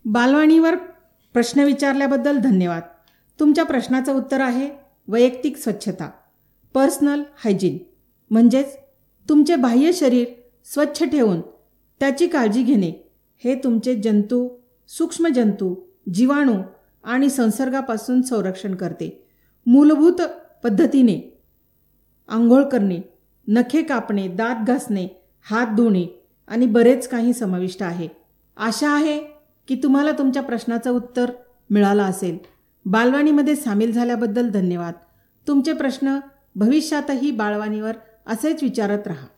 बालवाणीवर प्रश्न विचारल्याबद्दल धन्यवाद. तुमच्या प्रश्नाचं उत्तर आहे वैयक्तिक स्वच्छता, पर्सनल हायजीन. म्हणजेच तुमचे बाह्य शरीर स्वच्छ ठेवून त्याची काळजी घेणे हे तुमचे जंतू, सूक्ष्म जंतू, जीवाणू आणि संसर्गापासून संरक्षण करते. मूलभूत पद्धतीने आंघोळ करणे, नखे कापणे, दात घासणे, हात धुणे आणि बरेच काही समाविष्ट आहे. आशा आहे की तुम्हाला तुमच्या प्रश्नाचं उत्तर मिळालं असेल. बालवाणीमध्ये सामील झाल्याबद्दल धन्यवाद. तुमचे प्रश्न भविष्यातही बालवाणीवर असेच विचारत राहा.